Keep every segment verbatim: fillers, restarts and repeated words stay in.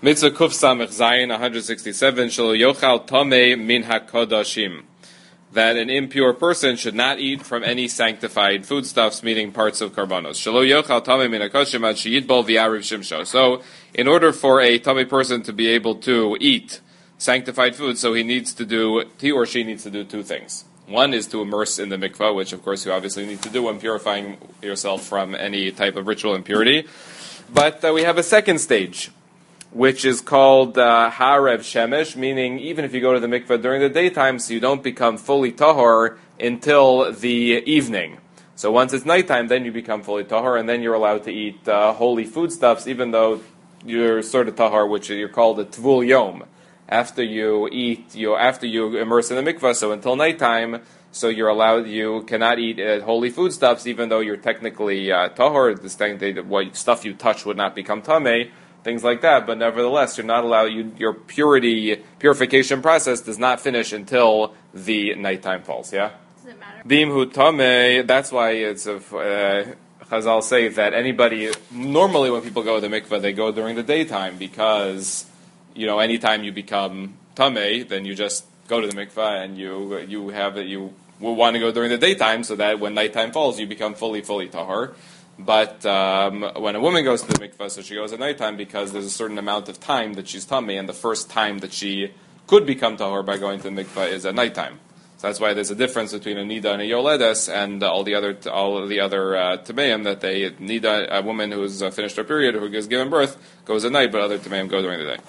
Mitzvah Kuf Samech Zayin one sixty-seven Shelo Yochal Tomei Min HaKodashim, that an impure person should not eat from any sanctified foodstuffs, meaning parts of karbanos. Shelo Yochal Tomei Min HaKodashim Ad Sheyitbol V'Yariv Shimsho. So, in order for a tummy person to be able to eat sanctified food, so he needs to do, he or she needs to do two things. One is to immerse in the mikvah, which of course you obviously need to do when purifying yourself from any type of ritual impurity. But uh, we have a second stage, which is called uh, Harev Shemesh, meaning even if you go to the mikveh during the daytime, so you don't become fully tahor until the evening. So once it's nighttime, then you become fully tahor, and then you're allowed to eat uh, holy foodstuffs, even though you're sort of tahor, which you're called a tvul yom. After you eat, you after you immerse in the mikveh, so until nighttime, so you're allowed, you cannot eat uh, holy foodstuffs, even though you're technically uh, tahor. This thing, they, what stuff you touch would not become tameh, things like that. But nevertheless, you're not allowed. You, your purity purification process does not finish until the nighttime falls. Yeah. Does it matter? Dimhu tameh. That's why it's a. Uh, Chazal say that anybody normally when people go to the mikveh, they go during the daytime because, you know, anytime you become tameh, then you just go to the mikveh and you you have it. You will want to go during the daytime so that when nighttime falls, you become fully fully tahor. But um, when a woman goes to the mikveh, so she goes at nighttime because there's a certain amount of time that she's tameh, and the first time that she could become tahor by going to the mikveh is at nighttime. So that's why there's a difference between a nida and a yoledes and uh, all the other all of the other uh, tameim, that they nida, a woman who's uh, finished her period, who has given birth, goes at night, but other tameim go during the day.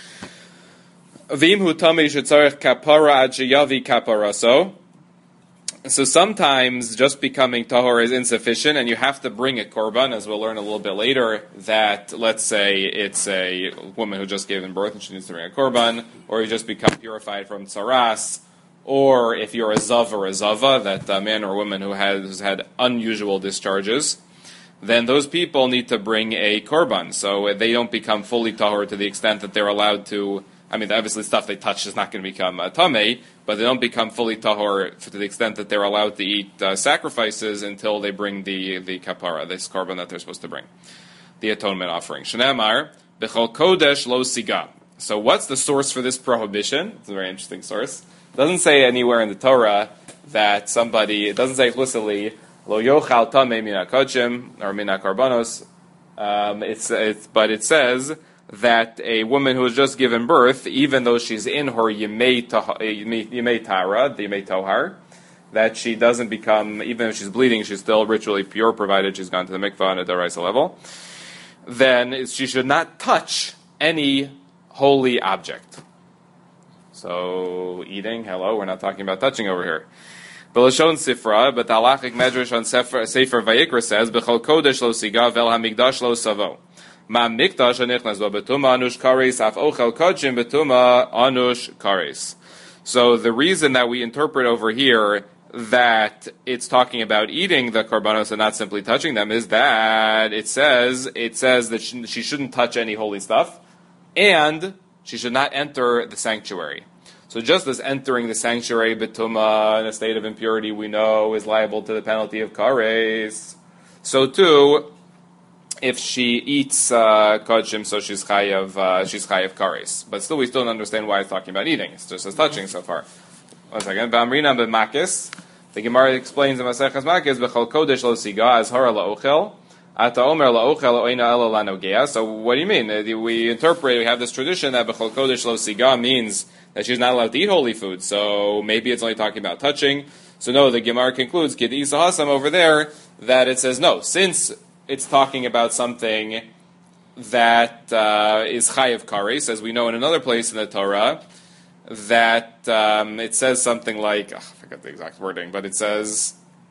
V'imhu tamei shetzarech kapara ad sheyavi kaparaso. So sometimes just becoming tahor is insufficient, and you have to bring a korban, as we'll learn a little bit later, that, let's say, it's a woman who just gave birth and she needs to bring a korban, or you just become purified from tsaras, or if you're a zav or a zava, that a man or woman who has, who's had unusual discharges, then those people need to bring a korban. So they don't become fully tahor to the extent that they're allowed to. I mean, obviously stuff they touch is not going to become uh, tameh, but they don't become fully tahor to the extent that they're allowed to eat uh, sacrifices until they bring the the kapara, this korban that they're supposed to bring, the atonement offering. Shnamar b'chol kodesh lo siga. So what's the source for this prohibition? It's a very interesting source. It doesn't say anywhere in the Torah that somebody. It doesn't say explicitly lo yochal tameh min hakodshim or min hakarbanos. Um, it's it's but it says that a woman who has just given birth, even though she's in her yemei tara, the yemei tohar, that she doesn't become, even if she's bleeding, she's still ritually pure, provided she's gone to the mikvah on a daraisa level, then she should not touch any holy object. So, eating, hello, we're not talking about touching over here. Belashon Sifra, but the halachic medrash on Sefer, Sefer Vayikra says, B'chol kodesh lo siga vel hamikdash lo savo. Ma mikdash anichnas lo betuma anush kares af ochel kodshim betuma anush kares. So the reason that we interpret over here that it's talking about eating the korbanos and not simply touching them is that it says it says that she, she shouldn't touch any holy stuff, and she should not enter the sanctuary. So just as entering the sanctuary betuma in a state of impurity we know is liable to the penalty of kares, so too if she eats uh, kodshim, so she's chayav, uh, she's chayav kares. But still, we still don't understand why it's talking about eating. It's just as touching so far. One second. B'amrina b'makis. The Gemara explains in Maseches Makis, b'chol kodesh lo siga azhara la'ochel. Ata omer la'ochel oina elo lanogea. So what do you mean? We interpret, we have this tradition that b'chol kodesh lo siga means that she's not allowed to eat holy food. So maybe it's only talking about touching. So no, the Gemara concludes, Kid Isa Hasam over there, that it says no. Since it's talking about something that uh, is chayav kares, as we know in another place in the Torah, that um, it says something like, oh, I forget the exact wording, but it says,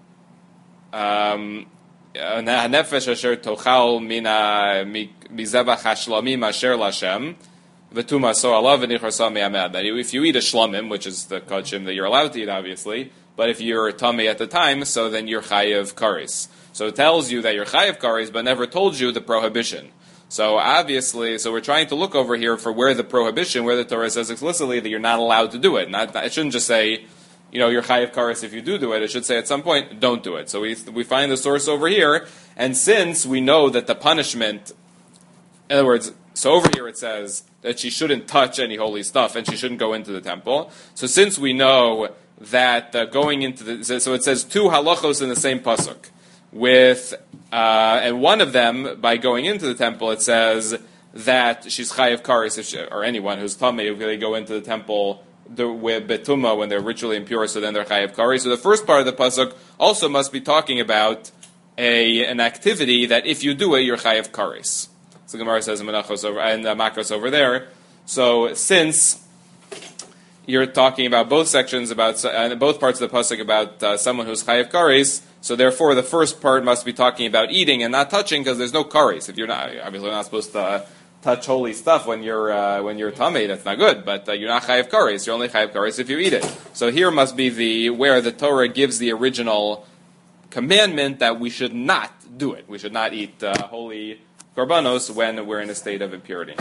um, "Nefesh asher tochal mina mizebach hashlamim asher lashem v'tuma so alav v'nichorsa me'amed." That if you eat a shlamim, which is the kodshim that you're allowed to eat, obviously, but if you're tamei at the time, so then you're chayav kares. So it tells you that you're chayav kares, but never told you the prohibition. So obviously, so we're trying to look over here for where the prohibition, where the Torah says explicitly that you're not allowed to do it. Not, it shouldn't just say, you know, you're chayav kares if you do do it. It should say at some point, don't do it. So we we find the source over here, and since we know that the punishment, in other words, So over here it says that she shouldn't touch any holy stuff and she shouldn't go into the temple. So since we know that uh, going into the, so it says two halachos in the same pasuk, with uh, and one of them by going into the temple it says that she's chayav kares, if she, or anyone who's tamei, if they go into the temple the, with betuma when they're ritually impure, so then they're chayav kares. So the first part of the pasuk also must be talking about a an activity that if you do it, you're chayav kares. So Gemara says in Menachos over and uh, Makros over there. So since you're talking about both sections about uh, both parts of the pasuk about uh, someone who's chayav kares, so therefore the first part must be talking about eating and not touching because there's no kares. If you're not obviously not supposed to uh, touch holy stuff when you're uh, when you're tamei, that's not good. But uh, you're not chayav kares. You're only chayav kares if you eat it. So here must be the where the Torah gives the original commandment that we should not do it. We should not eat uh, holy korbanos when we're in a state of impurity.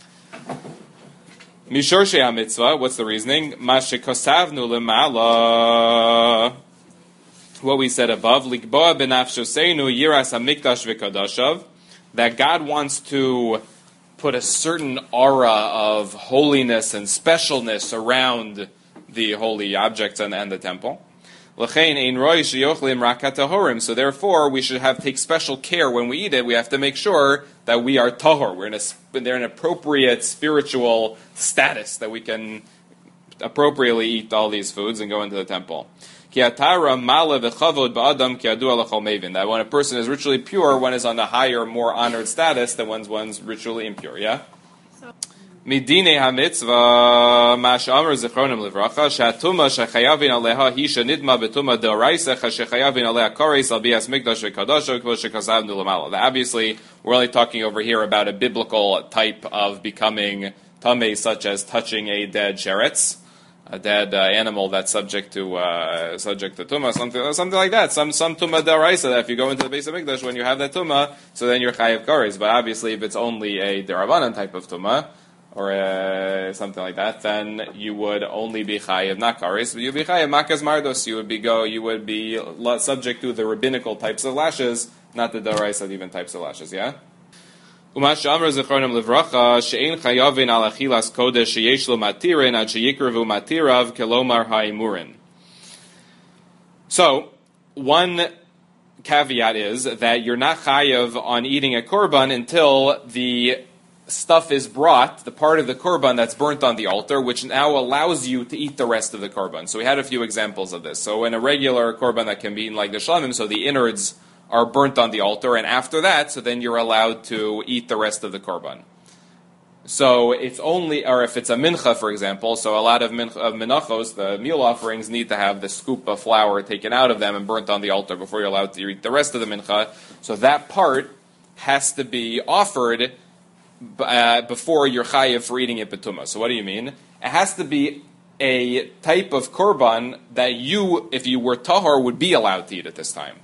Mishor she'ah mitzvah, what's the reasoning? Ma shekosavnu lemala, what we said above, likboa benafshoseinu yiras hamikdash v'kadashav, that God wants to put a certain aura of holiness and specialness around the holy objects and, and the temple. So therefore, we should have take special care when we eat it. We have to make sure that we are tahor. We're in a they're in an appropriate spiritual status that we can appropriately eat all these foods and go into the temple. That when a person is ritually pure, one is on a higher, more honored status than when one's ritually impure. Yeah. Midine ha-mitzvah, ma she'amar zichronim livracha, she'atuma shechayavin aleha hi shenidma betuma deoraisa, shechayavin aleha kares al bias mikdash v'kadasho, kvo shekasavnu lamala. Obviously, we're only talking over here about a biblical type of becoming tamei, such as touching a dead sheretz, a dead uh, animal that's subject to uh, subject to tuma, something something like that. Some some tuma deoraisa that if you go into the base of mikdash when you have that tuma, so then you're chayav kares. But obviously, if it's only a derabanan type of tuma, or uh, something like that, then you would only be chayiv not kares, but you'd be chayiv makas mardos. You would be go. You would be subject to the rabbinical types of lashes, not the daraisa even types of lashes. Yeah. Umash amar zichronim livracha she'ein chayavin al achilas kodesh sheyesh lo matirin ad sheyikrevu matirav kelomar ha'imurin. So one caveat is that you're not chayiv on eating a korban until the stuff is brought, the part of the korban that's burnt on the altar, which now allows you to eat the rest of the korban. So we had a few examples of this. So in a regular korban that can be eaten like the shlamim, so the innards are burnt on the altar, and after that, so then you're allowed to eat the rest of the korban. So it's only, or if it's a mincha, for example, so a lot of, mincha, of minachos, the meal offerings, need to have the scoop of flour taken out of them and burnt on the altar before you're allowed to eat the rest of the mincha. So that part has to be offered Uh, before you're chayiv for eating it betuma. So what do you mean? It has to be a type of korban that you, if you were tahor, would be allowed to eat at this time.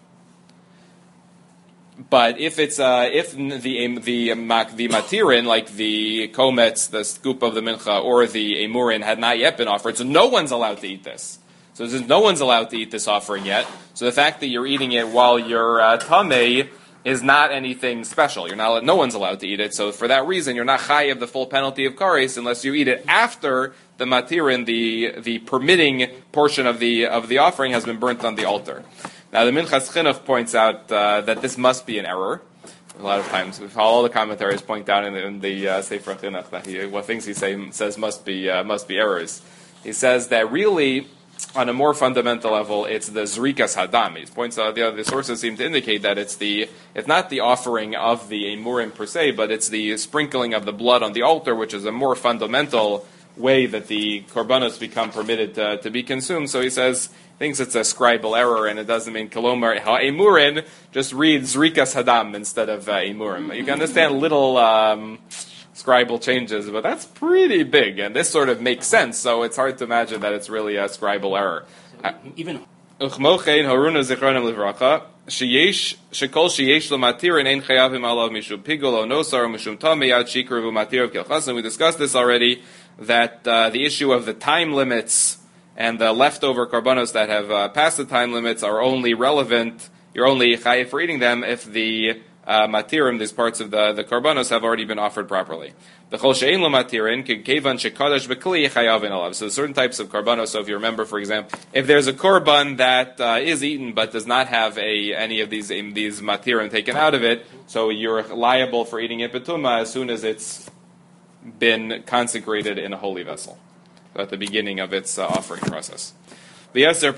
But if it's uh, if the the the, the matirin, like the komets, the scoop of the mincha, or the emurin had not yet been offered, so no one's allowed to eat this. So since no one's allowed to eat this offering yet, so the fact that you're eating it while you're uh, tamei is not anything special. You're not. No one's allowed to eat it. So for that reason, you're not chayiv the full penalty of kares unless you eat it after the matirin, the the permitting portion of the of the offering, has been burnt on the altar. Now the Minchas Chinuch points out uh, that this must be an error. A lot of times, all the commentaries point out in the, in the uh, Sefer Chinuch that he, what things he say, says must be uh, must be errors. He says that really, on a more fundamental level, it's the zrikas hadam. He points out the other sources seem to indicate that it's the it's not the offering of the emurim per se, but it's the sprinkling of the blood on the altar, which is a more fundamental way that the korbanos become permitted to, to be consumed. So he says thinks it's a scribal error, and it doesn't mean kolomar emurin. Just read zrikas hadam instead of uh, emurim. You can understand little Um, scribal changes, but that's pretty big, and this sort of makes sense, so it's hard to imagine that it's really a scribal error. Even Uchmochein haruna zichronim livracha sheyesh shekol sheyesh lematirin ein chayavim alav mishum pigul o nosar mishum tamei yad shikru v'matirav kelchasan. We discussed this already, that uh, the issue of the time limits and the leftover korbanos that have uh, passed the time limits are only relevant. You're only chayiv for eating them if the uh, matirim, these parts of the, the korbanos, have already been offered properly. The chol she'ein lo matirin, kevan shekadosh b'kli chayavin alav. So certain types of korbanos, so if you remember, for example, if there's a korban that uh, is eaten but does not have a any of these um, these matirim taken out of it, so you're liable for eating it betuma as soon as it's been consecrated in a holy vessel, so at the beginning of its uh, offering process. Feel free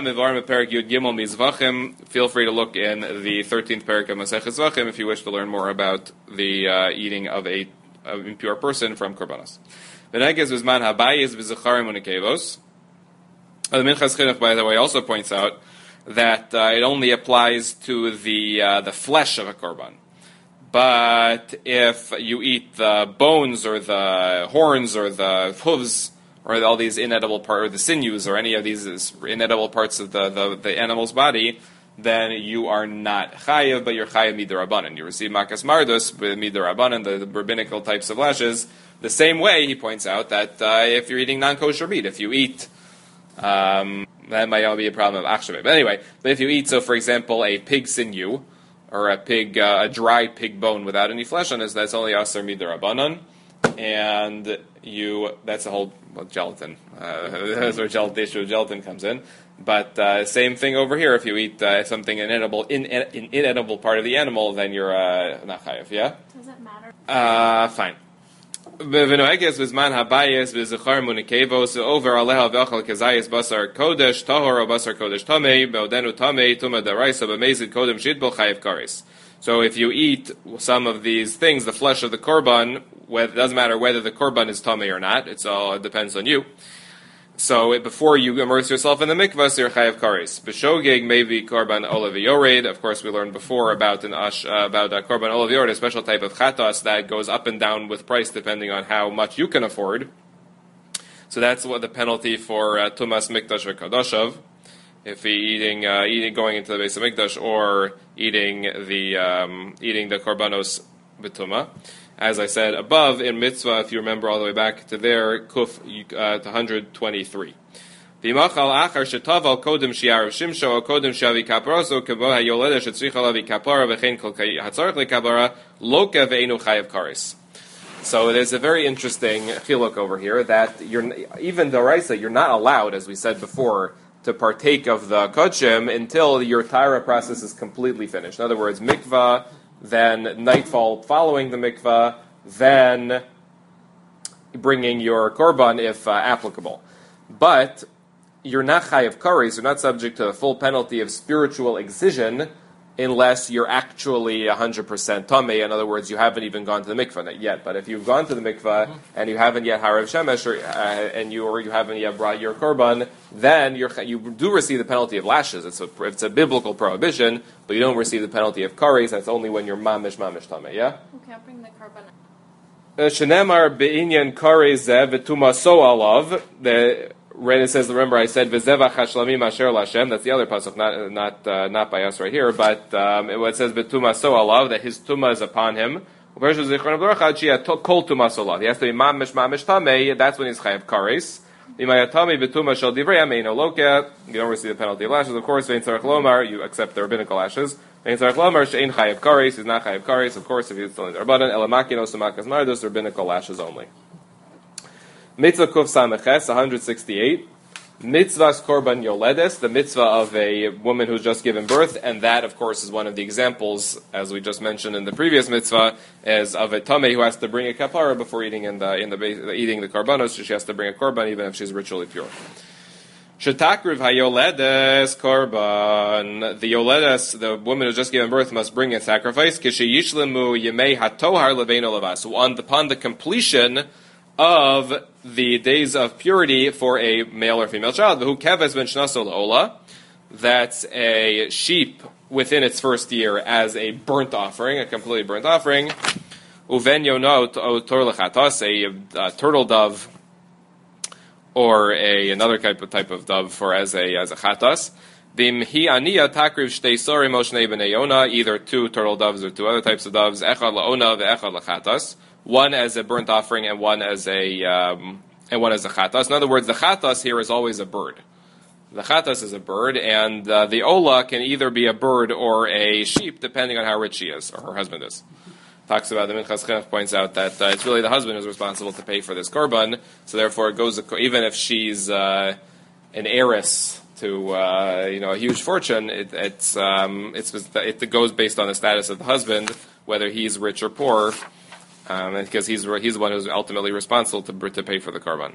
to look in the thirteenth parak of Maseches Zvachim if you wish to learn more about the uh, eating of a of impure person from korbanos. The Minchas Chinuch, by the way, also points out that uh, it only applies to the uh, the flesh of a korban. But if you eat the bones or the horns or the hooves, or all these inedible parts, or the sinews, or any of these inedible parts of the, the, the animal's body, then you are not chayav, but you're chayav midarabanan. You receive makas mardus with midarabanan, the, the rabbinical types of lashes. The same way, he points out that uh, if you're eating non-kosher meat, if you eat, um, that might all be a problem of achshaveh. But anyway, but if you eat, so for example, a pig sinew, or a pig, uh, a dry pig bone without any flesh on it, that's only aser midarabanan. And you, that's the whole well, gelatin. Uh, that's where gelatin, the issue of gelatin comes in. But uh, same thing over here. If you eat uh, something inedible, in, in, inedible part of the animal, then you're uh, not chayav. Yeah. Does it matter? Uh, fine. V'noeges v'zman habayis v'zechar munikevos over aleha v'achal kezayis basar kodesh tahor o basar kodesh tamei be'odenu tamei tuma daraisa b'mezid kodem shitbel chayav kares. So if you eat some of these things, the flesh of the korban, it doesn't matter whether the korban is tamei or not. It's all it depends on you. So it, before you immerse yourself in the mikvah, so you're chayav kares. B'shogeg maybe korban olav yored. Of course, we learned before about an ash, uh, about uh, korban olav yored, a special type of chatas that goes up and down with price depending on how much you can afford. So that's what the penalty for uh, tumas mikdash v'kadoshav. If he eating, uh, eating, going into the Beis Hamikdash, or eating the um, eating the korbanos betuma, as I said above in mitzvah, if you remember all the way back to there, kuf uh, to one hundred twenty-three. V'imachal achar shetaval kodem shiarav shimsho o kodem shavi kaparoso kabo hayoleda shetzricha lavi kapara v'chein kol hatzarich lekapara loka ve'enu chayav kares. So there's a very interesting chiluk over here that you're even daraisa, you're not allowed, as we said before, to partake of the kodshim until your taira process is completely finished. In other words, mikvah, then nightfall following the mikvah, then bringing your korban if uh, applicable. But you're not chayav kares, you're not subject to the full penalty of spiritual excision unless you're actually one hundred percent tamei. In other words, you haven't even gone to the mikvah not yet. But if you've gone to the mikvah mm-hmm. and you haven't yet harav shemesh, or, uh, and you or you haven't yet brought your korban, then you're, you do receive the penalty of lashes. It's a it's a biblical prohibition, but you don't receive the penalty of kares. That's only when you're mamish mamish tamei. Yeah. Who can't bring the korban? Shenemar be'inyan kares v'tumaso alav. The Right, it says, remember I said, V'zevach hashlamim asher Lashem, that's the other pasuk, not not uh, not by us right here, but um, it, it says, B'tuma so alav, that his tuma is upon him. He has to be mamish mamish tamei, that's when he's chayav kares. Imayatami b'tuma shel divrei ameino loka, you don't receive the penalty of lashes, of course, ve'in tzarech lomar, you accept the rabbinical lashes. Ve'in tzarech lomar, she'ein chayav kares, he's not chayav kares, of course, if he's still in the rabbanan, elamakinos umakas mardus, rabbinical lashes only. Mitzvah Kuf Sameches, one hundred sixty-eight. Mitzvah's Korban Yoledes, the mitzvah of a woman who's just given birth, and that, of course, is one of the examples, as we just mentioned in the previous mitzvah, is of a tamei who has to bring a kapara before eating in the in the eating the korbanos. So she has to bring a korban even if she's ritually pure. Shetakriv hayoledes korban. The yoledes, the woman who's just given birth, must bring a sacrifice. Kishi yishlemu yemei hatohar leveino levas. So on upon the completion of the days of purity for a male or female child, who keves ben shnaso laola, that's a sheep within its first year as a burnt offering, a completely burnt offering. Uven yonot o tor lechatos, a turtle dove, or a another type of type of dove for as a as a chatas. Vimhi aniya takriv shtei sorim o shnei bnei yona, either two turtle doves or two other types of doves, echad laona ve'echad lechatas. One as a burnt offering and one as a um, and one as a chatas. In other words, the chatas here is always a bird. The chatas is a bird, and uh, the ola can either be a bird or a sheep, depending on how rich she is, or her husband is. Talks about, the Minchas Chinuch points out that uh, it's really the husband who's responsible to pay for this korban, so therefore it goes, even if she's uh, an heiress to uh, you know a huge fortune, it, it's um, it's it goes based on the status of the husband, whether he's rich or poor, um, because he's he's the one who's ultimately responsible to to pay for the korban.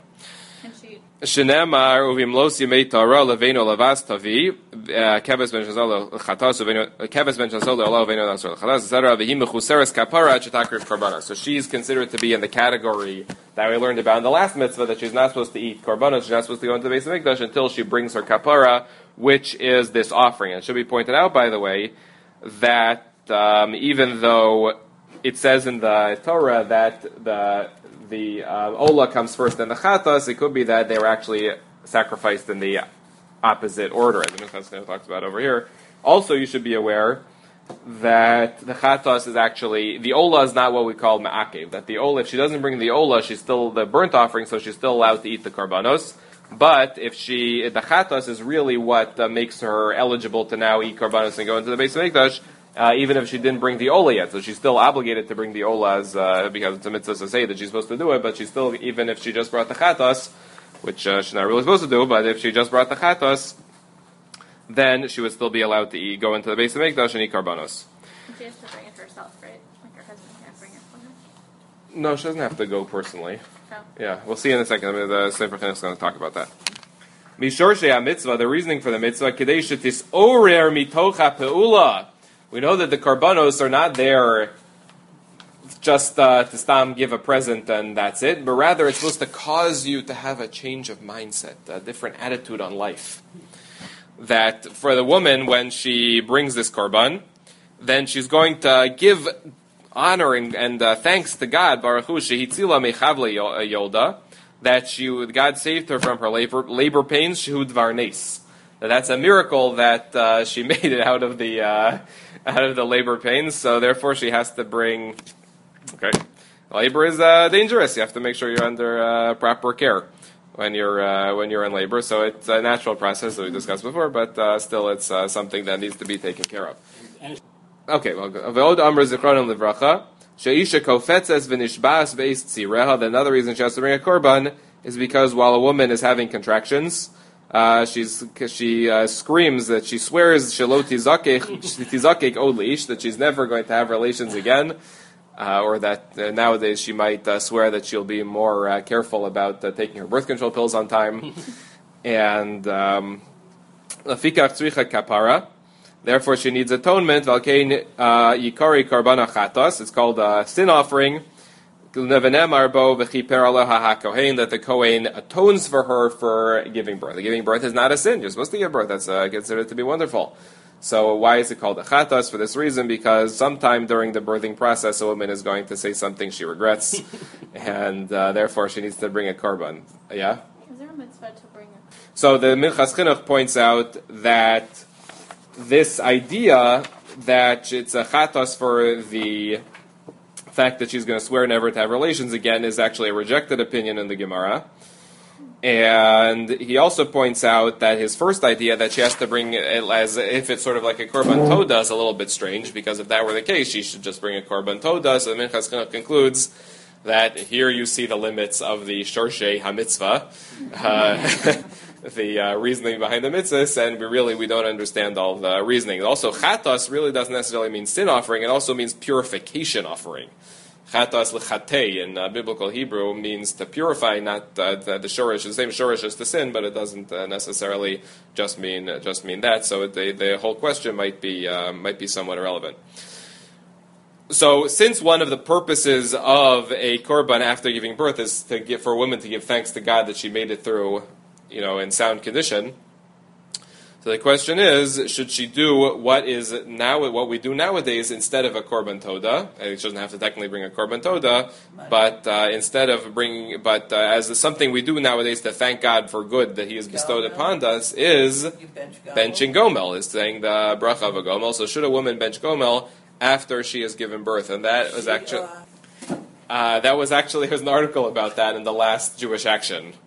Shenemar uvim los yemei Torah leveino lavas tavi keves ben shazol chatas uveino keves ben shazol Allah uveino nasor chatas et cetera v'him mechuseres kapara chetakriv korbanos. So she's considered to be in the category that we learned about in the last mitzvah, that she's not supposed to eat korbanos, she's not supposed to go into the Beis Hamikdash until she brings her kapara, which is this offering. And it should be pointed out, by the way, that um, even though it says in the Torah that the the uh, ola comes first and the chatas, it could be that they were actually sacrificed in the opposite order, as the Minchas talks about over here. Also, you should be aware that the chatas is actually, the ola is not what we call ma'akev, that the ola, if she doesn't bring the ola, she's still the burnt offering, so she's still allowed to eat the korbanos. But if she, the chatas is really what uh, makes her eligible to now eat korbanos and go into the Beis Hamikdash, Uh, even if she didn't bring the ola yet. So she's still obligated to bring the olas, uh, because it's a mitzvah to say that she's supposed to do it, but she's still, even if she just brought the chatas, which uh, she's not really supposed to do, but if she just brought the chatas, then she would still be allowed to eat, go into the Beis Hamikdash and eat karbanos. She has to bring it herself, right? Like her husband can't bring it for her? No, she doesn't have to go personally. Oh. Yeah, we'll see in a second. I mean, the Sefer Chinuch is going to talk about that. Mishorshei mitzvah, the reasoning for the mitzvah, kedei shetis orer mitocha peula. We know that the karbanos are not there just uh, to stam give a present and that's it, but rather it's supposed to cause you to have a change of mindset, a different attitude on life. That for the woman, when she brings this korban, then she's going to give honor and, and uh, thanks to God, Baruch Hu shehitzila mechavle yolda, that she, God saved her from her labor, labor pains, shehud varnes. That's a miracle that uh, she made it out of the uh, out of the labor pains. So therefore, she has to bring. Okay, labor is uh, dangerous. You have to make sure you're under uh, proper care when you're uh, when you're in labor. So it's a natural process that we discussed before, but uh, still, it's uh, something that needs to be taken care of. Okay, well, V'od Amr Zichronim Livracha Sheisha Kofetzes V'Nishbas Beis Tzireha. Another reason she has to bring a korban is because while a woman is having contractions, Uh, she's she uh, screams that she swears shalot tizakek od leish, that she's never going to have relations again, uh, or that uh, nowadays she might uh, swear that she'll be more uh, careful about uh, taking her birth control pills on time. And lafikach tzricha kapara, therefore she needs atonement. Valkein yikari karbana chatas. It's called a sin offering. That the Kohen atones for her for giving birth. The giving birth is not a sin. You're supposed to give birth. That's uh, considered to be wonderful. So why is it called a chatas? For this reason, because sometime during the birthing process, a woman is going to say something she regrets, and uh, therefore she needs to bring a korban. Yeah? Is there a mitzvah to bring it? So the Minchas Chinuch points out that this idea that it's a chatas for the fact that she's going to swear never to have relations again is actually a rejected opinion in the Gemara. And he also points out that his first idea that she has to bring it as if it's sort of like a korban toda is a little bit strange, because if that were the case, she should just bring a korban toda. So the Minchas Chinuch concludes that here you see the limits of the shorshei hamitzvah, uh, the uh, reasoning behind the mitzvahs, and we really we don't understand all the reasoning. Also, chatas really doesn't necessarily mean sin offering; it also means purification offering. Chatas lechatei in uh, biblical Hebrew means to purify, not uh, the, the shorish, the same shorish as the sin, but it doesn't uh, necessarily just mean uh, just mean that. So the the whole question might be uh, might be somewhat irrelevant. So, since one of the purposes of a korban after giving birth is to give, for a woman to give thanks to God that she made it through, you know, in sound condition, so the question is, should she do what is now what we do nowadays instead of a korban toda? And she doesn't have to technically bring a korban toda, but uh, instead of bringing, but uh, as something we do nowadays to thank God for good that He has bestowed upon us is benching gomel, is saying the bracha of a gomel. So, should a woman bench gomel after she has given birth? And that was actually uh, that was actually there was an article about that in the last Jewish Action.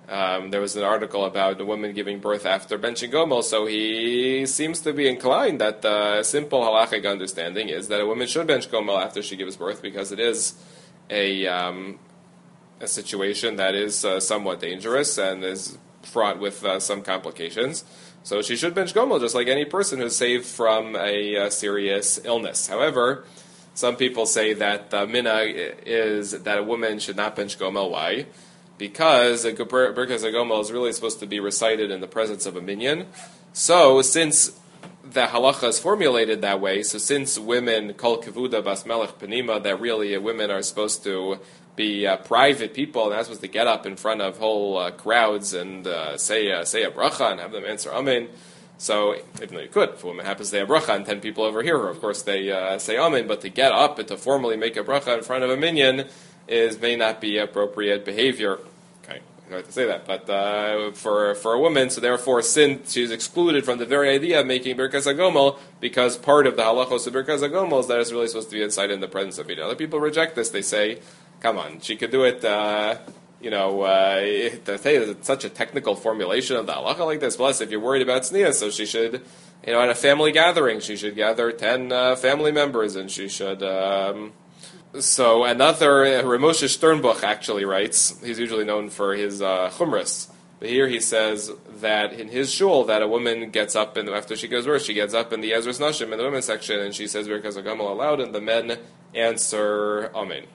Um, there was an article about a woman giving birth after benching gomel, so he seems to be inclined that the simple halachic understanding is that a woman should bench gomel after she gives birth because it is a um, a situation that is uh, somewhat dangerous and is fraught with uh, some complications. So she should bench gomel just like any person who's saved from a uh, serious illness. However, some people say that the minhag is that a woman should not bench gomel. Why? Because a Birkas HaGomel is really supposed to be recited in the presence of a minyan. So, since the halacha is formulated that way, so since women, kol kevuda bas melech panima, that really uh, women are supposed to be uh, private people, and they're supposed to get up in front of whole uh, crowds and uh, say uh, say a bracha and have them answer amen. So, even though you could, if a woman happens to say a bracha and ten people over here, of course they uh, say amen, but to get up and to formally make a bracha in front of a minyan is may not be appropriate behavior. Okay, I don't have to say that, but uh, for for a woman, so therefore, since she's excluded from the very idea of making Birkas HaGomel, because part of the halachos of Birkas HaGomel is that it's really supposed to be inside in the presence of Ida. Other people reject this. They say, come on, she could do it, uh, you know, uh, to say it's such a technical formulation of the halacha like this. Plus, if you're worried about tznius, so she should, you know, at a family gathering, she should gather ten uh, family members, and she should... Um, So another, uh, Ramosha Sternbuch actually writes, he's usually known for his uh, chumras, but here he says that in his shul, that a woman gets up, and after she goes birth, she gets up in the Ezras Nashim, in the women's section, and she says Birkas HaGomel aloud, and the men answer Amen.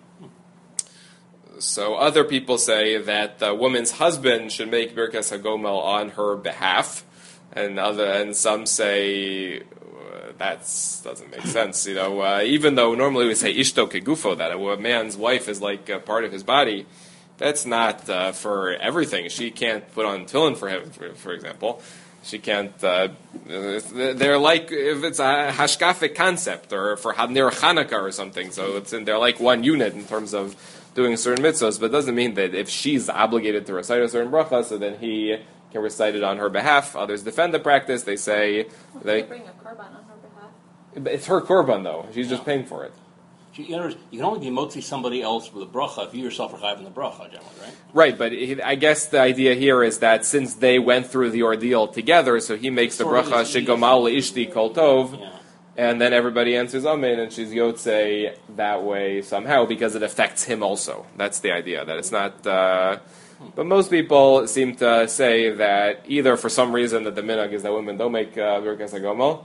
So other people say that the woman's husband should make Birkas HaGomel on her behalf, and other, and some say... That doesn't make sense, you know. Uh, even though normally we say ishto kegufo, that a man's wife is like a part of his body, that's not uh, for everything. She can't put on tefillin for him, for, for example. She can't. Uh, they're like if it's a hashkafic concept, or for Hadner Chanukah or something. So it's in, they're like one unit in terms of doing certain mitzvahs. But it doesn't mean that if she's obligated to recite a certain bracha, so then he can recite it on her behalf. Others defend the practice. They say well, they bring a korban on her behalf. It's her korban though. She's yeah. just paying for it. You can only be motzi somebody else with a bracha if you yourself are chayv in the bracha, generally, right? Right, but he, I guess the idea here is that since they went through the ordeal together, so he makes the Sort bracha shegomal leishti kol tov, Yeah. and then everybody answers amen, and she's yotze that way somehow because it affects him also. That's the idea. That it's not. Uh, but most people seem to say that either for some reason that the minhag is that women don't make uh, Birkas HaGomel.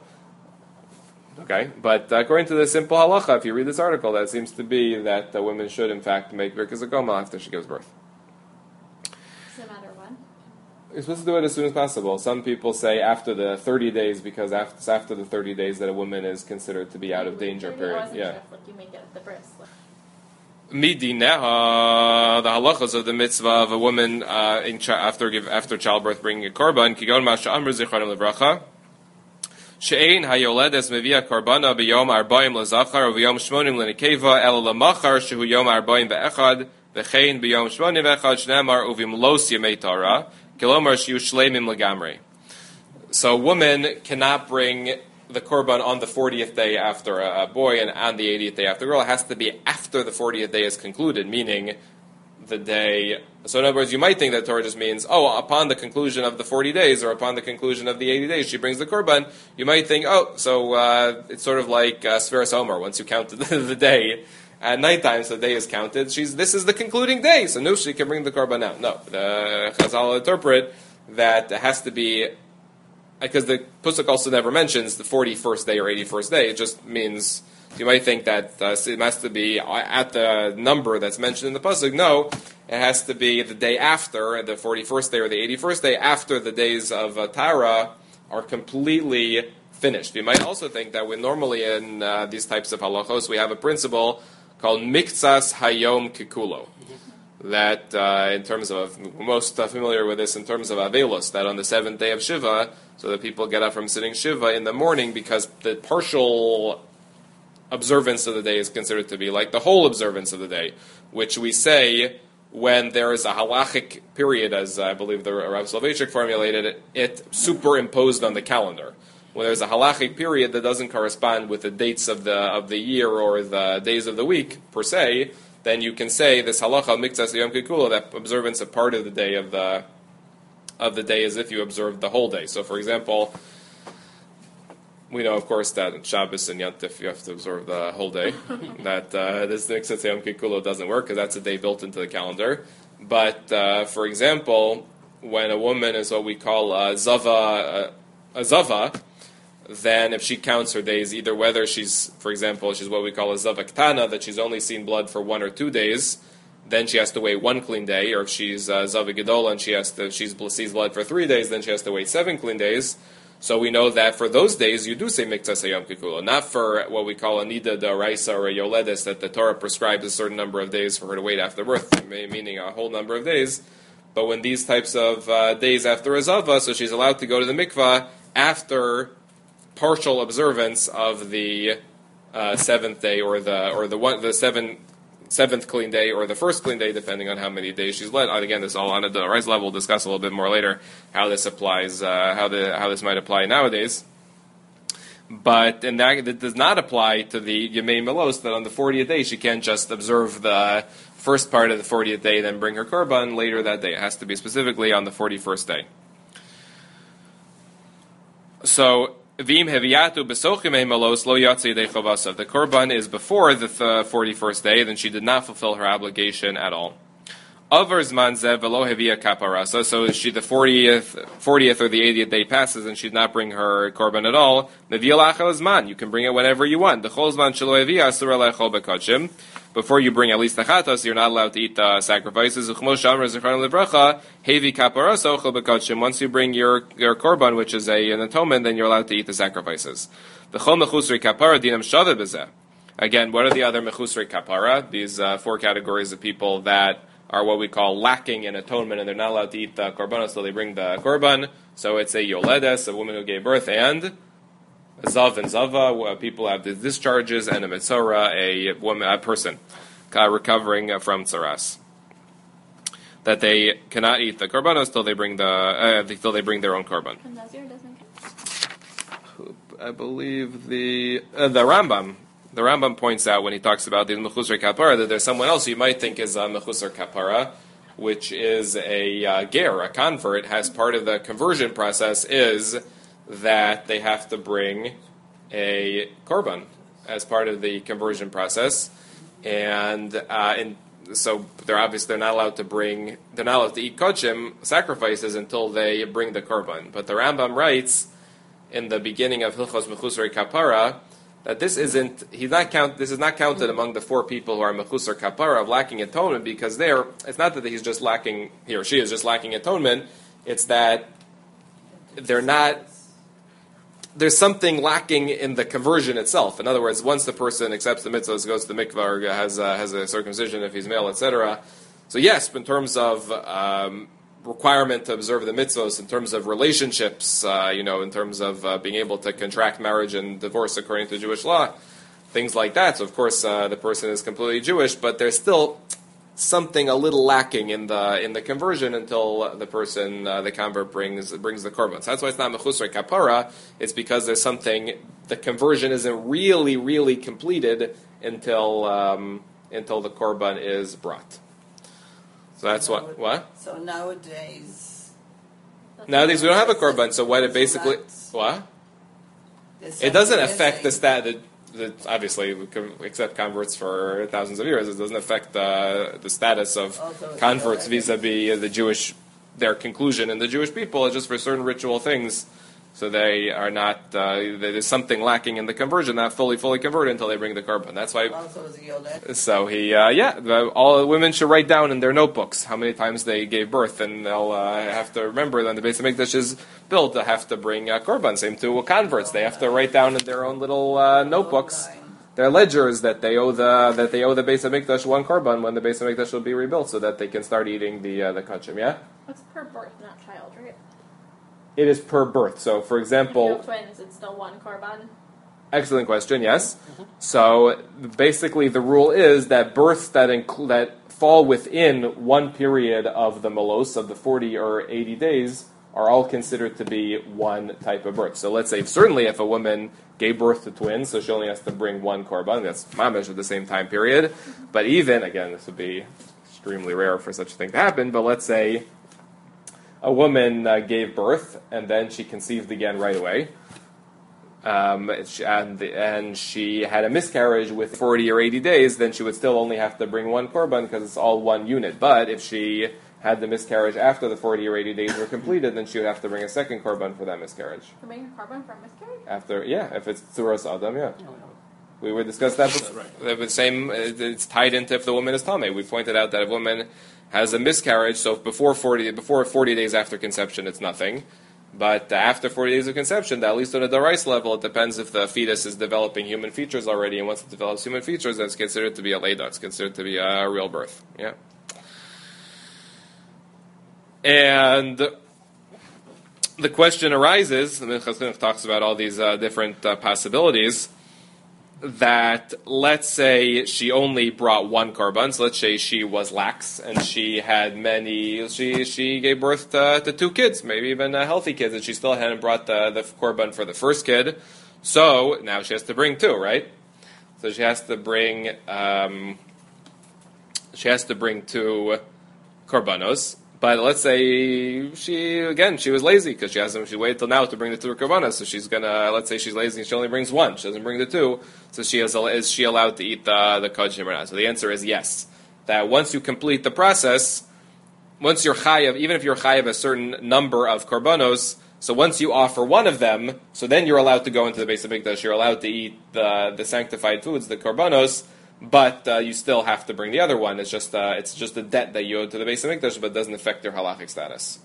Okay, but according to the simple halacha, if you read this article, that seems to be that the women should, in fact, make Birkas HaGomel after she gives birth. No matter when. You're supposed to do it as soon as possible. Some people say after the thirty days, because after, it's after the thirty days that a woman is considered to be out of danger period. I wasn't Yeah. sure if, like, you make it at the bris. Like, Midineha, the halachas of the mitzvah of a woman uh, in ch- after give, after childbirth bringing a korban, kigon masha amr zichronim levracha. She'ein hayoledes mevia korbana b'yom arbaim lezachar u'b'yom shmonim l'nekeva el lamachar shehu yom arbaim ve'echad v'chein b'yom shmonim ve'echad shneamar uvimlos yemei Torah kilomar shehu shleimim legamrei. So a woman cannot bring the korban on the fortieth day after a boy and on the eightieth day after a girl. It has to be after the fortieth day is concluded, meaning the day. So in other words, you might think that Torah just means, oh, upon the conclusion of the forty days or upon the conclusion of the eighty days, she brings the korban. You might think, oh, so uh, it's sort of like uh, Sferas Omer, once you count the, the day. At nighttime, so the day is counted. She's This is the concluding day, so no, she can bring the korban now. No, the Chazal interpret that it has to be, because the Pusuk also never mentions the forty-first day or eighty-first day. It just means, you might think that uh, it has to be at the number that's mentioned in the Pusuk. No, it has to be the day after, the forty-first day or the eighty-first day, after the days of uh, Tara are completely finished. You might also think that when normally in uh, these types of halachos, we have a principle called Miktsas Hayom Kikulo. That uh, in terms of, most uh, familiar with this in terms of Avelos, that on the seventh day of Shiva, so that people get up from sitting Shiva in the morning because the partial observance of the day is considered to be like the whole observance of the day, which we say when there is a halachic period, as I believe the Rav Soloveitchik formulated it, it superimposed on the calendar. When there's a halachic period that doesn't correspond with the dates of the of the year or the days of the week per se, then you can say this halacha mikzas yom kikula, that observance of part of the day of the of the day as if you observed the whole day. So, for example, we know, of course, that in Shabbos and Yantif you have to observe the whole day. that uh, this mikzas yom kikula doesn't work because that's a day built into the calendar. But, uh, for example, when a woman is what we call a zava, a, a zava, then if she counts her days, either whether she's, for example, she's what we call a zava ktana, that she's only seen blood for one or two days, then she has to wait one clean day, or if she's uh, zava gedola and she has to, she's sees blood for three days, then she has to wait seven clean days. So we know that for those days you do say mikzas yom kikula, not for what we call a nida d'oraisa or a yoledis, that the Torah prescribes a certain number of days for her to wait after birth, meaning a whole number of days. But when these types of uh, days after a zava, so she's allowed to go to the mikvah after partial observance of the uh, seventh day, or the or the one the seven, seventh clean day, or the first clean day, depending on how many days she's led. And again, this is all on a rise level. We'll discuss a little bit more later how this applies, uh, how the how this might apply nowadays. But and that, that does not apply to the Yemei Melos, that on the fortieth day she can't just observe the first part of the fortieth day, then bring her korban later that day. It has to be specifically on the forty-first day. So, Vim Heviatu Besochim Melos Lo Yatsi De Chovasav. The korban is before the th- forty-first day, then she did not fulfill her obligation at all. Avar Zman Zev Velo Hevia Kaparasa. So she the fortieth, fortieth or the eightieth day passes and she did not bring her korban at all. Meviel Achel Zman. You can bring it whenever you want. The Chol Zman Shelo Hevia Asur Lechol Bekachim. Before you bring at least the chatas, you're not allowed to eat the sacrifices. Once you bring your, your korban, which is a, an atonement, then you're allowed to eat the sacrifices. Again, what are the other mechusrei kapara? These uh, four categories of people that are what we call lacking in atonement, and they're not allowed to eat the korban, so they bring the korban. So it's a yoledes, a woman who gave birth, and a zav and zava, people have the discharges, and a metzora, a woman, a person uh, recovering uh, from tsaras. That they cannot eat the korbanos till they bring the uh, till they bring their own korban. And Nazir doesn't count. I believe the uh, the Rambam. The Rambam points out when he talks about the mechusar kapara that there's someone else you might think is a mechusar kapara, which is a uh, ger, a convert, has part of the conversion process is that they have to bring a korban as part of the conversion process, and uh, and so they're obviously they're not allowed to bring they're not allowed to eat kochim sacrifices until they bring the korban. But the Rambam writes in the beginning of Hilchos Mechusar Kapara that this isn't he's not count this is not counted among the four people who are Mechusar Kapara of lacking atonement, because there it's not that he's just lacking he or she is just lacking atonement, it's that they're not there's something lacking in the conversion itself. In other words, once the person accepts the mitzvahs, goes to the mikvah, or has uh, has a circumcision if he's male, et cetera. So yes, in terms of um, requirement to observe the mitzvahs, in terms of relationships, uh, you know, in terms of uh, being able to contract marriage and divorce according to Jewish law, things like that. So of course, uh, the person is completely Jewish, but there's still something a little lacking in the in the conversion until the person, uh, the convert, brings brings the korban. So that's why it's not mechusrei kapara. It's because there's something, the conversion isn't really really completed until um, until the korban is brought. So that's so what what. So nowadays. Nowadays we don't have a korban. So what it basically what it doesn't affect the stat. The, The, obviously, we can accept converts for thousands of years. It doesn't affect uh, the status of also, converts vis-a-vis the Jewish, their conclusion in the Jewish people. It's just for certain ritual things. So they are not, uh, there's something lacking in the conversion, not fully, fully converted until they bring the korban. That's why. Also is a so he, uh, yeah, the, all the women should write down in their notebooks how many times they gave birth, and they'll uh, have to remember when the Beis Hamikdash is built to have to bring uh, korban. Same to converts; they have to write down in their own little uh, notebooks, their ledgers, that they owe the that they owe the Beis Hamikdash one korban when the Beis Hamikdash will be rebuilt, so that they can start eating the uh, the kachim. Yeah, It's per birth, not child, right? it is per birth. So, for example, If you have twins, it's still one korban. Excellent question. Yes. Mm-hmm. So basically, the rule is that births that include that fall within one period of the melos of the forty or eighty days are all considered to be one type of birth. So let's say, certainly if a woman gave birth to twins, so she only has to bring one korban, that's mamash at the same time period. But even, again, this would be extremely rare for such a thing to happen, but let's say a woman uh, gave birth and then she conceived again right away. Um, and, and she had a miscarriage with forty or eighty days, then she would still only have to bring one korban because it's all one unit. But if she had the miscarriage after the forty or eighty days were completed, then she would have to bring a second korban for that miscarriage. For making a korban for a miscarriage? After, yeah, if it's Tzuras Adam, yeah. We would discuss that before. The same, it's tied into if the woman is Tameh. We pointed out that if a woman has a miscarriage, so before forty, before forty days after conception, it's nothing. But after forty days of conception, at least on a Darais level, it depends if the fetus is developing human features already, and once it develops human features, then it's considered to be a Leida. It's considered to be a real birth. Yeah. And the question arises, and Minchas Chinuch talks about all these uh, different uh, possibilities, that let's say she only brought one korban, so let's say she was lax and she had many, she she gave birth to, to two kids, maybe even uh, healthy kids, and she still hadn't brought the, the korban for the first kid, so now she has to bring two, right? So she has to bring, um, she has to bring two korbanos. But let's say she, again, she was lazy because she hasn't, she waited till now to bring the two korbanos, so she's gonna, let's say she's lazy and she only brings one, she doesn't bring the two, so she is, is she allowed to eat the, the kodshim or not? So the answer is yes. That once you complete the process, once you're chayav, even if you're chayav a certain number of korbanos, so once you offer one of them, so then you're allowed to go into the Beis HaMikdash, you're allowed to eat the, the sanctified foods, the korbanos, but uh, you still have to bring the other one. It's just uh, it's just a debt that you owe to the Beis HaMikdash, but it doesn't affect their halachic status.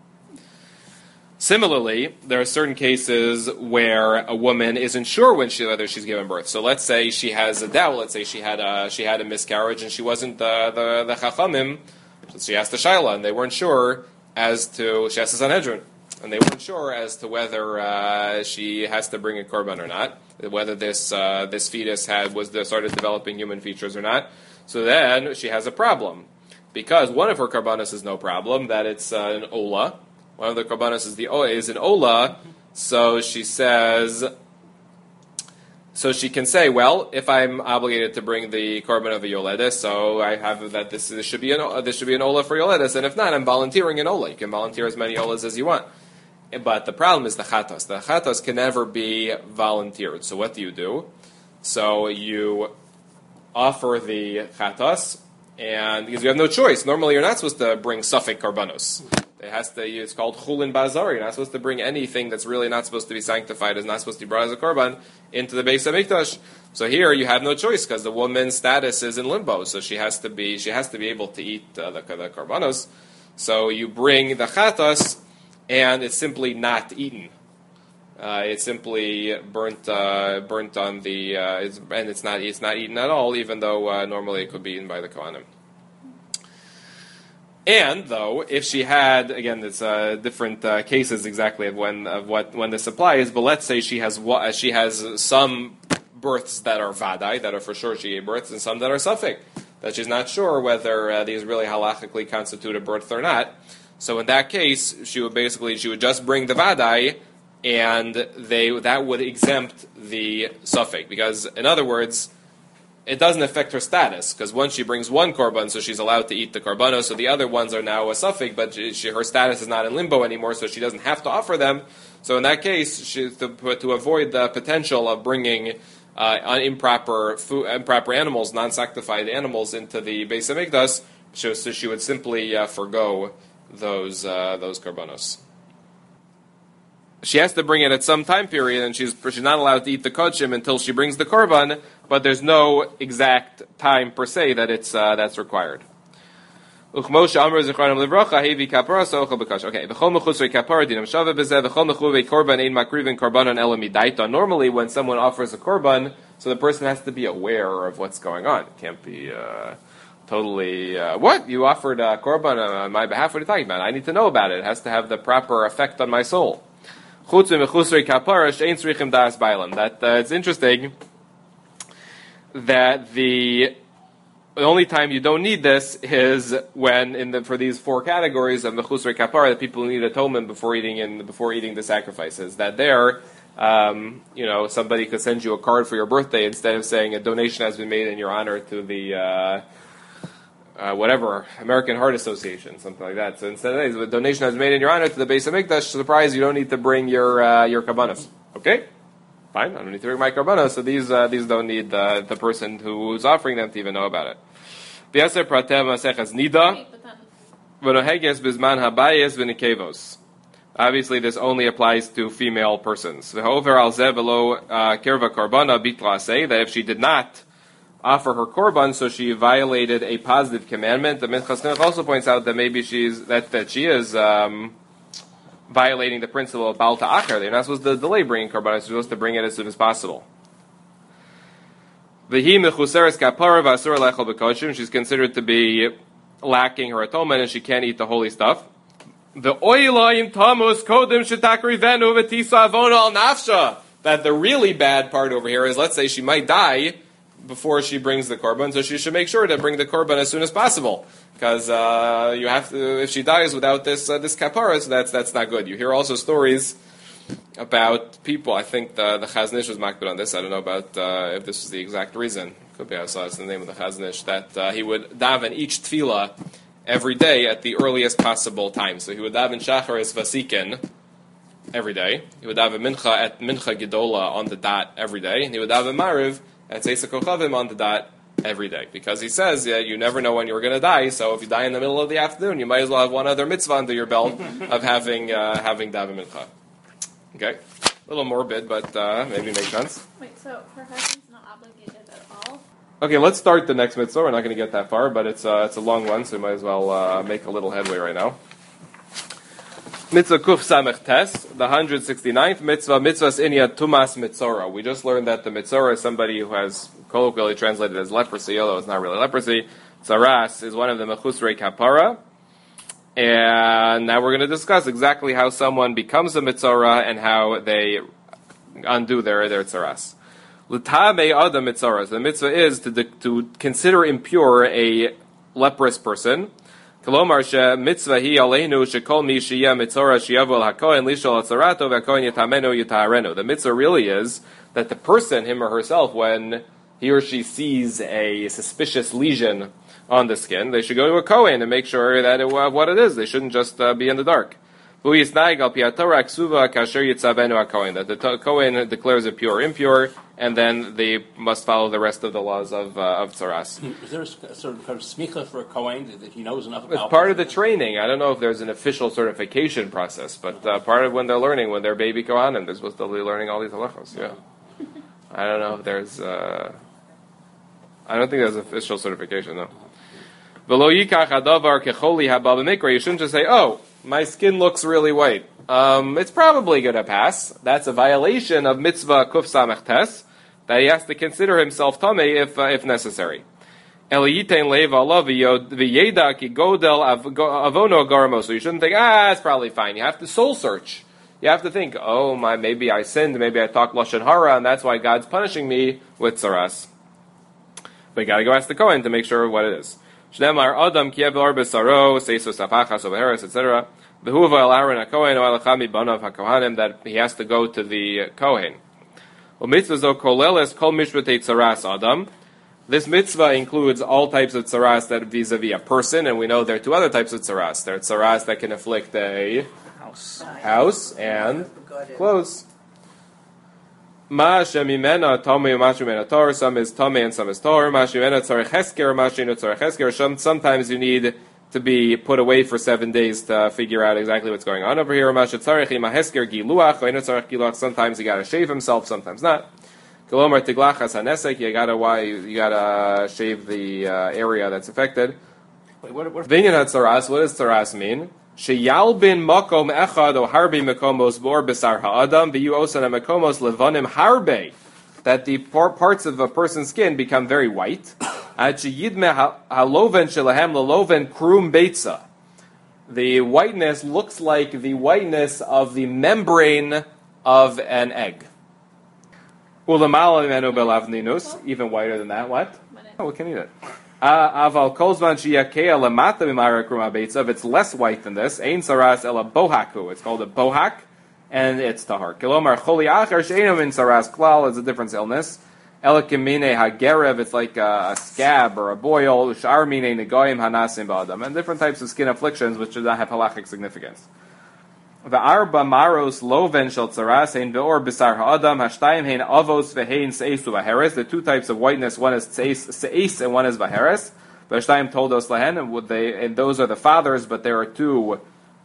Similarly, there are certain cases where a woman isn't sure when she whether she's given birth. So let's say she has a doubt. Let's say she had a she had a miscarriage and she wasn't uh, the the chachamim. So she asked the shaila, and they weren't sure as to she asked the Sanhedrin, and they weren't sure as to whether uh, she has to bring a korban or not, whether this uh, this fetus had was the, started developing human features or not. So then she has a problem, because one of her korbanos is no problem, that it's uh, an ola. One of the korbanos is the is an ola. So she says, so she can say, well, if I'm obligated to bring the korban of a yoledes, so I have that this, this should be an this should be an ola for yoledes, and if not, I'm volunteering an ola. You can volunteer as many olas as you want. But the problem is the chatos. The chatos can never be volunteered. So what do you do? So you offer the chatos, and because you have no choice. Normally you're not supposed to bring suffik karbanos. It has to. It's called chulin bazar. You're not supposed to bring anything that's really not supposed to be sanctified, is not supposed to be brought as a korban, into the Beis HaMikdash. So here you have no choice because the woman's status is in limbo. So she has to be. She has to be able to eat uh, the, the korbanos. So you bring the chatos, and it's simply not eaten. Uh, it's simply burnt, uh, burnt on the, uh, it's, and it's not, it's not eaten at all. Even though uh, normally it could be eaten by the kohanim. And though, if she had, again, it's uh, different uh, cases exactly of when of what when this applies. But let's say she has uh, she has some births that are vadai, that are for sure she gave births, and some that are suffik, that she's not sure whether uh, these really halachically constitute a birth or not. So in that case, she would basically she would just bring the vadai, and they that would exempt the suffik, because in other words, it doesn't affect her status, because once she brings one korban, so she's allowed to eat the korbanos, so the other ones are now a suffik, but she, she, her status is not in limbo anymore, so she doesn't have to offer them. So in that case, she, to, to avoid the potential of bringing uh, improper food, improper animals, non-sanctified animals into the Beis HaMikdash, so, so she would simply uh, forgo those uh, those korbanos. She has to bring it at some time period, and she's she's not allowed to eat the kodshim until she brings the korban. But there's no exact time per se that it's uh, that's required. Okay, normally, when someone offers a korban, so the person has to be aware of what's going on. It can't be uh, totally uh, what you offered a korban on my behalf. What are you talking about? I need to know about it. It has to have the proper effect on my soul. That uh, it's interesting that the The only time you don't need this is when, in the for these four categories of mechusrei kapara, that people need atonement before eating in before eating the sacrifices. That there, um, you know, somebody could send you a card for your birthday instead of saying a donation has been made in your honor to the uh, uh, whatever American Heart Association, something like that. So instead of that, a donation has been made in your honor to the Beis Hamikdash. Surprise! You don't need to bring your uh, your karbanos. Okay. Fine, I don't need to bring my karbanos, so these uh, these don't need uh, the person who's offering them to even know about it. V'yaser pratev maseches nida v'noheges bizman habayis v'nikevos. Obviously, this only applies to female persons. V'hover al zeh v'lo kirva karbana bitla say that if she did not offer her korban, so she violated a positive commandment. The Minchas Chinuch also points out that maybe she's that that she is. Um, violating the principle of Baal Ta'achar. They're not supposed to delay bringing korban, they're supposed to bring it as soon as possible. V'hi mechuseres kapara v'asur lechol b'koshim. She's considered to be lacking her atonement and she can't eat the holy stuff. The oilayim tamus kodim shetakrivenu v'tisa avona al nafsha. That the really bad part over here is, let's say she might die before she brings the korban, so she should make sure to bring the korban as soon as possible. Because uh, you have to, if she dies without this uh, this kapara, so that's that's not good. You hear also stories about people. I think the the Chaznish was makbid on this. I don't know about uh, if this is the exact reason. Could be I saw it's the name of the Chaznish that uh, he would daven each tefillah every day at the earliest possible time. So he would daven shacharis vasikin every day. He would daven mincha at mincha gedola on the dot every day, and he would daven mariv at seisa kochavim on the dot every day, because he says yeah, you never know when you're going to die. So if you die in the middle of the afternoon, you might as well have one other mitzvah under your belt of having uh, having daven mincha. Okay, a little morbid, but uh, maybe makes sense. Wait, so her husband's not obligated at all? Okay, let's start the next mitzvah. We're not going to get that far, but it's uh, it's a long one, so we might as well uh, make a little headway right now. Mitzvah Kuf Samech Tes, the one hundred sixty-ninth mitzvah, mitzvahs inya tumas mitzora. We just learned that the mitzora is somebody who has colloquially translated as leprosy, although it's not really leprosy. Tzaras is one of the mechusrei kapara. And now we're going to discuss exactly how someone becomes a mitzora and how they undo their, their tzaras. L'tamei adam mitzoras. The mitzvah is to, to consider impure a leprous person. Kolomar she mitzvah hi aleinu shekol mi sheyeh mitzora sheyavo al hakohen lishol atzarato v'hakohen yitamenu yitaharenu. The mitzvah really is that the person, him or herself, when he or she sees a suspicious lesion on the skin, they should go to a kohen and make sure that it, uh, what it is. They shouldn't just uh, be in the dark. That the to- kohen declares it pure or impure, and then they must follow the rest of the laws of uh, of tzaras. Is there a sort of, kind of smicha for a kohen that he knows enough about? It's part of the training. I don't know if there's an official certification process, but uh, part of when they're learning, when they're baby kohanim, they're supposed to be learning all these halachos. Yeah, I don't know if there's. Uh, I don't think there's official certification though. You shouldn't just say, "Oh, my skin looks really white. Um, it's probably going to pass." That's a violation of mitzvah kuf samech tes, that he has to consider himself tamei if uh, if necessary. So you shouldn't think, ah, it's probably fine. You have to soul search. You have to think, oh, my, maybe I sinned, maybe I talked lashon hara, and that's why God's punishing me with tzaras. But you got to go ask the kohen to make sure what it is. Shnemar Adam kiev arbe saro seiso sapachas overheres et cetera. Behuva el Aaron hakohen o alachami banav hakohanim, that he has to go to the kohen. U'mitzvah zo koleles kol mishvatei tzaras Adam. This mitzvah includes all types of tzaras that vis-a-vis a person, and we know there are two other types of tzaras. There are tzaras that can afflict a house, house and clothes. Ma shemimena tamei ma shemimena tor. Some is tamei and some is tor. Ma shemimena tzarech hesker, ma shemimena tzarech hesker. Sometimes you need to be put away for seven days to figure out exactly what's going on over here. Ma shetzarech ima hesker giluach, or tzarech giluach. Sometimes you got to shave himself, sometimes not. Kolomar tiglachas hanesek. You got to why you got to shave the uh, area that's affected. Wait, what? What? Vinyan hatzaras. What does tzaras mean? Sheyalbin makom echad o harbe makomos bor besar ha'adam v'yu osan makomos levanim harbe, that the parts of a person's skin become very white. Ad sheyidme haloven shelahem laloven krum beitza. The whiteness looks like the whiteness of the membrane of an egg. Ulamala menu belavninus, even whiter than that. What? Oh, we can eat it. Aval kolzman sheyakea lamata b'mayra kruma beitza. If it's less white than this, ein saras ela bohaku. It's called a bohak, and it's tahar. Kilomar choli acher she'enu min saras klal is a different illness. Ela kimine hagerev. It's like a, a scab or a boil. Ushar mine negoyim hanasim ba'adam. And different types of skin afflictions which do not have halachic significance. The arba maros loven shel tzaras hein ve'or bisar ha'adam hashtayim hein avos ve'hein seisu v'heres. The two types of whiteness, one is seis and one is v'heres. Hashtayim told us lahen, and would they, and those are the fathers, but there are two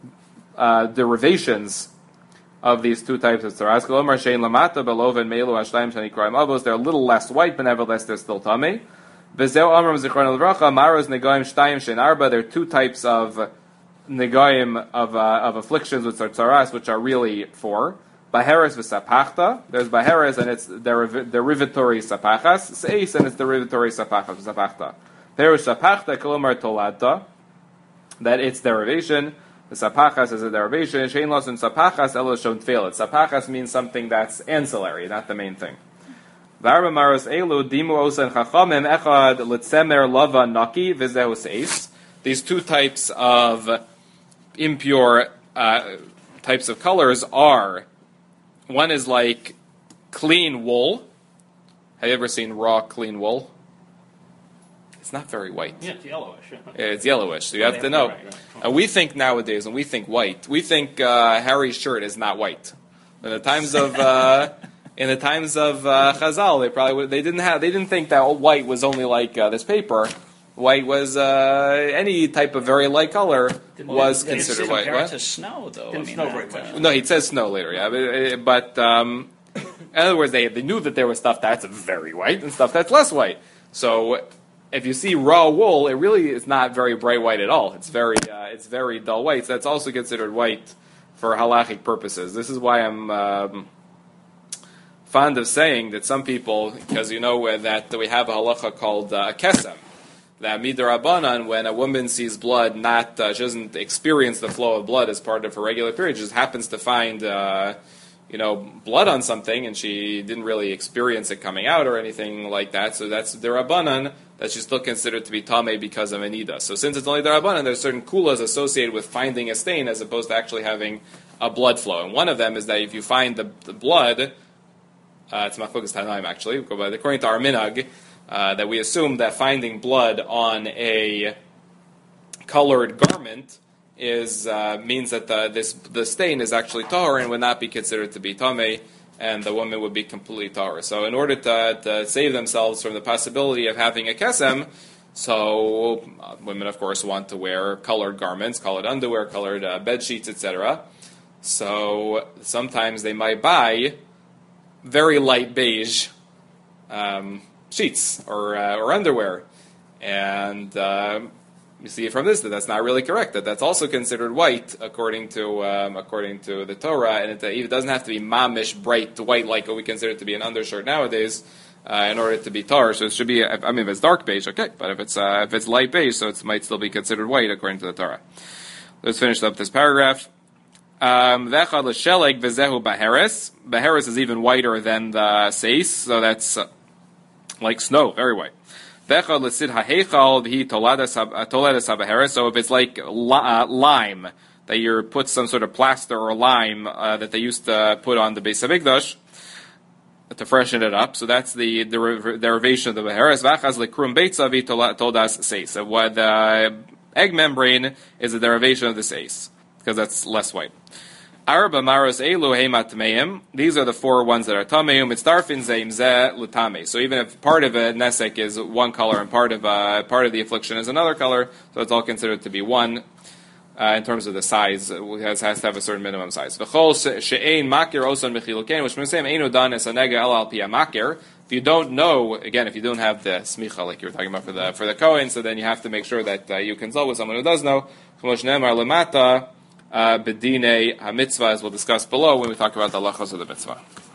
uh, derivations of these two types of tzaras. Kolomar shein lamata beloven meilu hashtayim shani kraim avos. They're a little less white, but nevertheless they're still tamei. V'zeu amram zichron al-bracha maros negoim shtayim shein arba. There are two types of negaim of uh, of afflictions which are tzaras, which are really four. Baheres v'sapachta. There's baheres and its deriv- derivatory sapachas. Seis and its derivatory sapachas sapachta. Perush sapachta kolomar tolata. That its derivation. The sapachas is a derivation. Shein los and sapachas elo shon tfeilet. Sapachas means something that's ancillary, not the main thing. V'arba maros elu dimu osen chachamim echad litzemer lava naki v'zehu seis. These two types of impure uh, types of colors are, one is like clean wool. Have you ever seen raw clean wool? It's not very white. Yeah, it's yellowish. It's yellowish, so you have to know. Right, right. And we think nowadays, when we think white, we think uh, Harry's shirt is not white. In the times of uh, in the times of uh, Chazal, they probably would, they didn't have they didn't think that white was only like uh, this paper. White was uh, any type of very light color Didn't was they- considered It's white. compared What? to snow, though. Didn't I mean, snow that, very much. uh, No, he says snow later. Yeah, but, but um, in other words, they they knew that there was stuff that's very white and stuff that's less white. So if you see raw wool, it really is not very bright white at all. It's very uh, it's very dull white. So that's also considered white for halachic purposes. This is why I'm um, fond of saying that some people, because you know that we have a halacha called uh, kesem. That midarabanan, when a woman sees blood, not uh, she doesn't experience the flow of blood as part of her regular period, she just happens to find, uh, you know, blood on something, and she didn't really experience it coming out or anything like that. So that's derabanan that she's still considered to be tamei because of anida. So since it's only derabanan, there's certain kulas associated with finding a stain as opposed to actually having a blood flow. And one of them is that if you find the, the blood, uh, it's machlokas tanaim actually, go by according to our minhag. Uh, that we assume that finding blood on a colored garment is uh, means that the this the stain is actually tahor and would not be considered to be tamei, and the woman would be completely tahor. So, in order to, to save themselves from the possibility of having a kesem, so uh, women, of course, want to wear colored garments, colored underwear, colored uh, bed sheets, et cetera. So sometimes they might buy very light beige. Um, sheets or uh, or underwear, and uh, you see from this that that's not really correct. That that's also considered white according to um, according to the Torah, and it, it doesn't have to be mamish bright white like what we consider to be an undershirt nowadays uh, in order to be tar. So it should be. I mean, if it's dark beige, okay, but if it's uh, if it's light beige, so it might still be considered white according to the Torah. Let's finish up this paragraph. Um, Vechad l'sheleg v'zehu baheres. Baheres is even whiter than the seis, so that's. Uh, like snow, very white. So if it's like lime, that you put some sort of plaster or lime uh, that they used to put on the Beis Hamikdash to freshen it up, so that's the, the derivation of the beheres. So what the egg membrane is a derivation of the seis, because that's less white. Arba maros elu heimatmeim. These are the four ones that are tameim. It's darfin zeim ze lutame. So even if part of a nesek is one color and part of uh, part of the affliction is another color, so it's all considered to be one uh, in terms of the size. It has, has to have a certain minimum size. V'chol she'ein makir oson mechilukein, which means einu dan es anega el al pi makir. If you don't know, again, if you don't have the smicha like you were talking about for the for the kohen, so then you have to make sure that uh, you consult with someone who does know. Chmosh ne'emar lemata. Uh, Bedine HaMitzvah, as we'll discuss below when we talk about the halachos of the mitzvah.